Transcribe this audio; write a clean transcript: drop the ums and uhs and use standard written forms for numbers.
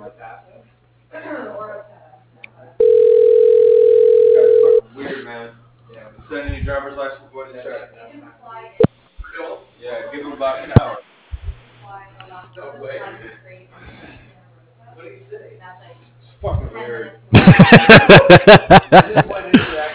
Weird, man. Send in your driver's license, go ahead and check. Yeah, give him about an hour. It's fucking weird. I just went into